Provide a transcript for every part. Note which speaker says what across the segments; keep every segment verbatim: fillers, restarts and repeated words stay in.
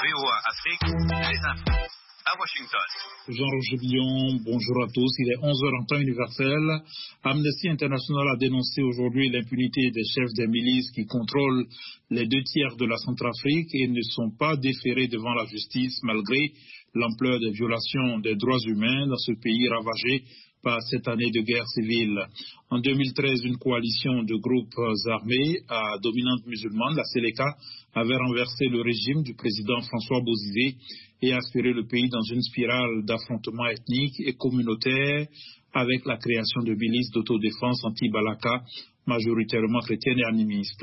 Speaker 1: O A Afrique, les infos. À Washington.
Speaker 2: Jean-Roger Billon, bonjour à tous. Il est onze heures en temps universel. Amnesty International a dénoncé aujourd'hui l'impunité des chefs des milices qui contrôlent les deux tiers de la Centrafrique et ne sont pas déférés devant la justice malgré l'ampleur des violations des droits humains dans ce pays ravagé par cette année de guerre civile. En deux mille treize, une coalition de groupes armés à dominante musulmane, la Seleka, avait renversé le régime du président François Bozizé et aspiré le pays dans une spirale d'affrontements ethniques et communautaires avec la création de milices d'autodéfense anti-Balaka, majoritairement chrétiennes et animistes.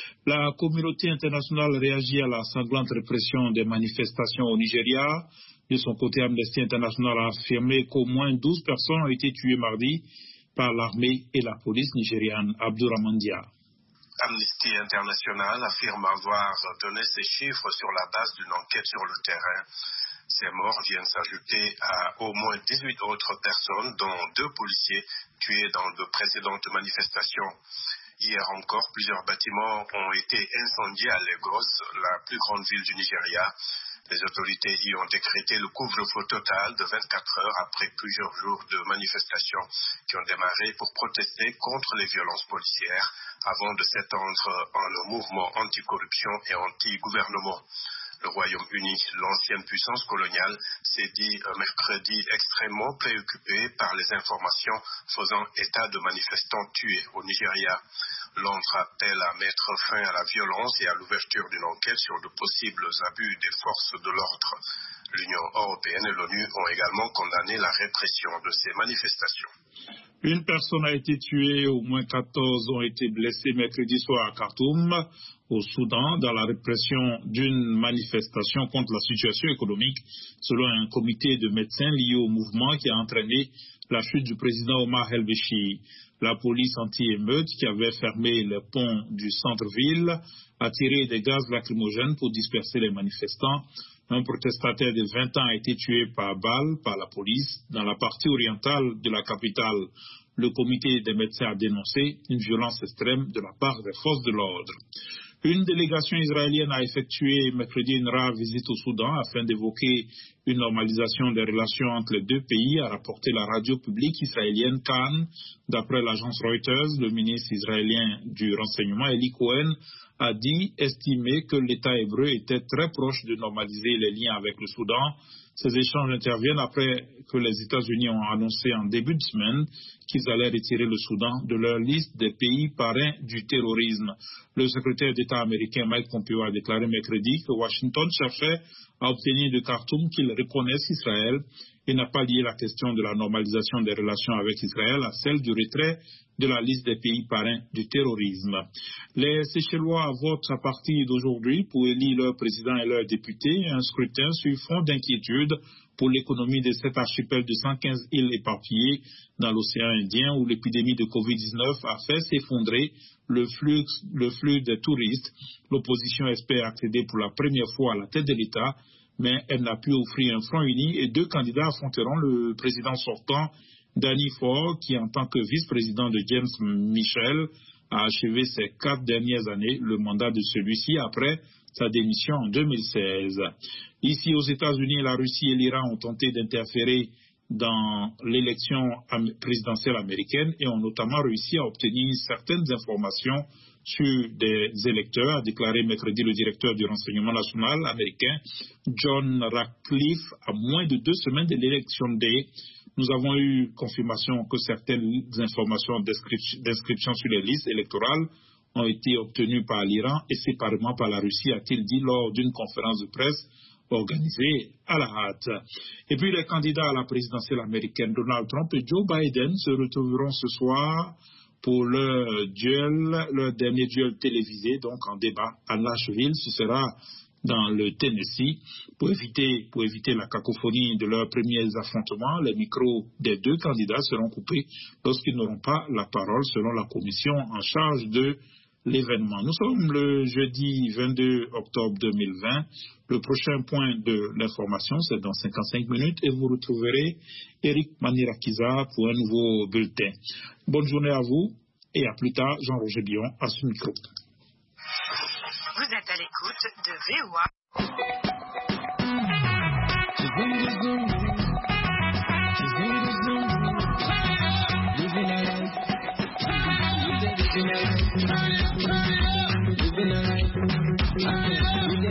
Speaker 2: La communauté internationale réagit à la sanglante répression des manifestations au Nigeria. De son côté, Amnesty International a affirmé qu'au moins douze personnes ont été tuées mardi par l'armée et la police nigériane. Abdourahmane Dia.
Speaker 3: Amnesty International affirme avoir donné ces chiffres sur la base d'une enquête sur le terrain. Ces morts viennent s'ajouter à au moins dix-huit autres personnes, dont deux policiers tués dans de précédentes manifestations. Hier encore, plusieurs bâtiments ont été incendiés à Lagos, la plus grande ville du Nigeria. Les autorités y ont décrété le couvre-feu total de vingt-quatre heures après plusieurs jours de manifestations qui ont démarré pour protester contre les violences policières avant de s'étendre en un mouvement anticorruption et anti-gouvernement. Le Royaume-Uni, l'ancienne puissance coloniale, s'est dit mercredi extrêmement préoccupé par les informations faisant état de manifestants tués au Nigeria. Londres appelle à mettre fin à la violence et à l'ouverture d'une enquête sur de possibles abus des forces de l'ordre. L'Union européenne et l'ONU ont également condamné la répression de ces manifestations.
Speaker 2: Une personne a été tuée, au moins quatorze ont été blessés mercredi soir à Khartoum, au Soudan, dans la répression d'une manifestation contre la situation économique, selon un comité de médecins lié au mouvement qui a entraîné la chute du président Omar el-Béchir. La police anti-émeute, qui avait fermé les ponts du centre-ville, a tiré des gaz lacrymogènes pour disperser les manifestants. Un protestataire de vingt ans a été tué par balle par la police dans la partie orientale de la capitale. Le comité des médecins a dénoncé une violence extrême de la part des forces de l'ordre. Une délégation israélienne a effectué mercredi une rare visite au Soudan afin d'évoquer une normalisation des relations entre les deux pays, a rapporté la radio publique israélienne Kan. D'après l'agence Reuters, le ministre israélien du renseignement, Eli Cohen, a dit estimer que l'État hébreu était très proche de normaliser les liens avec le Soudan. Ces échanges interviennent après que les États-Unis ont annoncé en début de semaine qu'ils allaient retirer le Soudan de leur liste des pays parrains du terrorisme. Le secrétaire d'État américain Mike Pompeo a déclaré mercredi que Washington cherchait à obtenir de Khartoum qu'il reconnaisse Israël et n'a pas lié la question de la normalisation des relations avec Israël à celle du retrait de la liste des pays parrains du terrorisme. Les Seychellois votent à partir d'aujourd'hui pour élire leur président et leurs députés, un scrutin sur fond d'inquiétude pour l'économie de cet archipel de cent quinze îles éparpillées dans l'océan Indien où l'épidémie de covid dix-neuf a fait s'effondrer le flux, le flux des touristes. L'opposition espère accéder pour la première fois à la tête de l'État, mais elle n'a pu offrir un front uni et deux candidats affronteront le président sortant, Danny Ford, qui en tant que vice-président de James Michel a achevé ses quatre dernières années le mandat de celui-ci après sa démission en deux mille seize. Ici aux États-Unis, la Russie et l'Iran ont tenté d'interférer dans l'élection présidentielle américaine et ont notamment réussi à obtenir certaines informations sur des électeurs, a déclaré mercredi le directeur du renseignement national américain John Ratcliffe à moins de deux semaines de l'élection day. Nous avons eu confirmation que certaines informations d'inscription sur les listes électorales ont été obtenues par l'Iran et séparément par la Russie, a-t-il dit lors d'une conférence de presse organisée à la hâte. Et puis les candidats à la présidentielle américaine, Donald Trump et Joe Biden, se retrouveront ce soir pour leur duel, leur dernier duel télévisé, donc en débat à Nashville. Ce sera dans le Tennessee. Pour éviter, pour éviter la cacophonie de leurs premiers affrontements, les micros des deux candidats seront coupés lorsqu'ils n'auront pas la parole selon la commission en charge de l'événement. Nous sommes le jeudi vingt-deux octobre deux mille vingt. Le prochain point de l'information, c'est dans cinquante-cinq minutes et vous retrouverez Eric Manirakiza pour un nouveau bulletin. Bonne journée à vous et à plus tard, Jean-Roger Billon à ce micro.
Speaker 4: Vous êtes à l'écoute de V O A.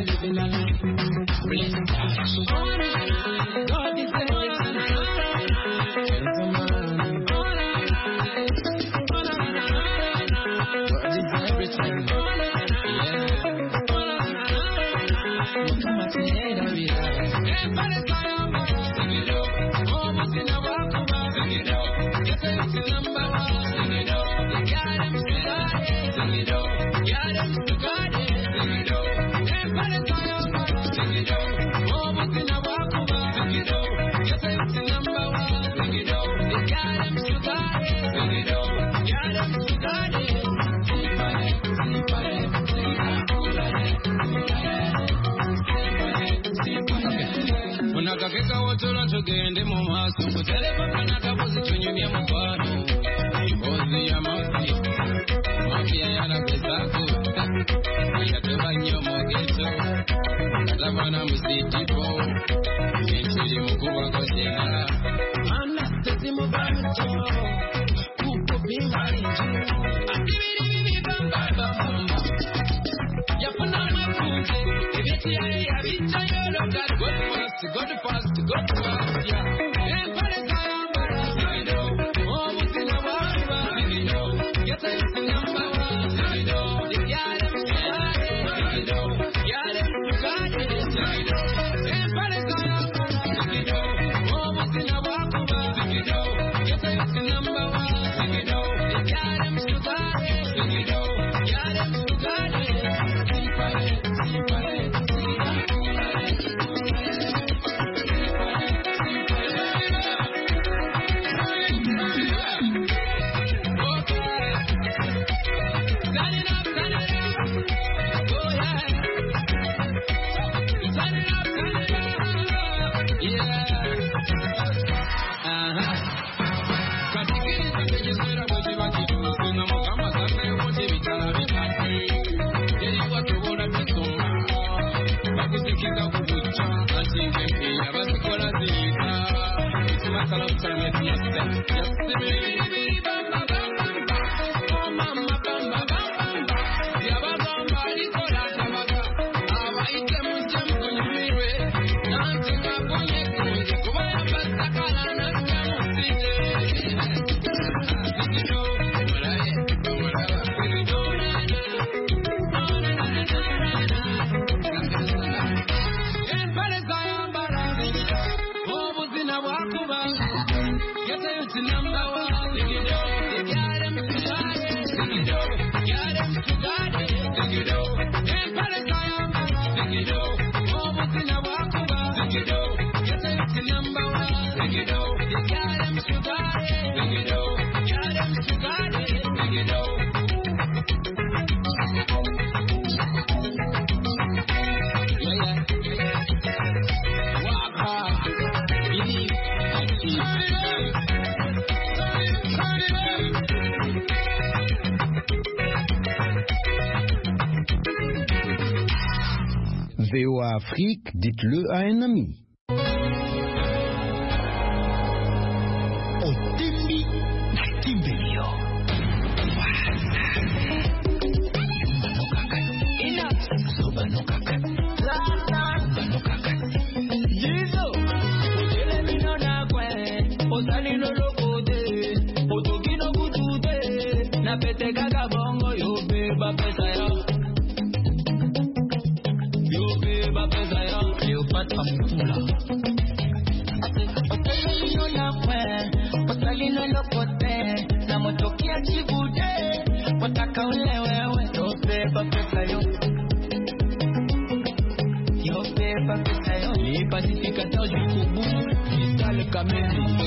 Speaker 4: living a life. God is everything. God is everything.
Speaker 5: Unakakeka wotolo tugende mu maaso kutereka kana kabuzi tunyumye mu kwano ibozi ya mafi mafia yana pesako yatoba nnyo mu geto katabana mu sitipo nchiri mukubwa kosengala
Speaker 4: Ana tezi mu bantu kuko bimari akibiri bibi bamba bamba yapuna mafunze ibiti yari yabicayo loka God fast God fast God fast yeah empare kayambara zido oh mutina waba zido yata yamba wa zido yale mshale zido yale mshale zido empare kayambara zido oh mutina waba zido yata yamba wa zido yale mshale zido yale mshale empare empare
Speaker 6: V O A Afrique, dites-le à un ami. Otembi Kimbelio.
Speaker 4: Pacificateur du Koubou, Vital Kameni.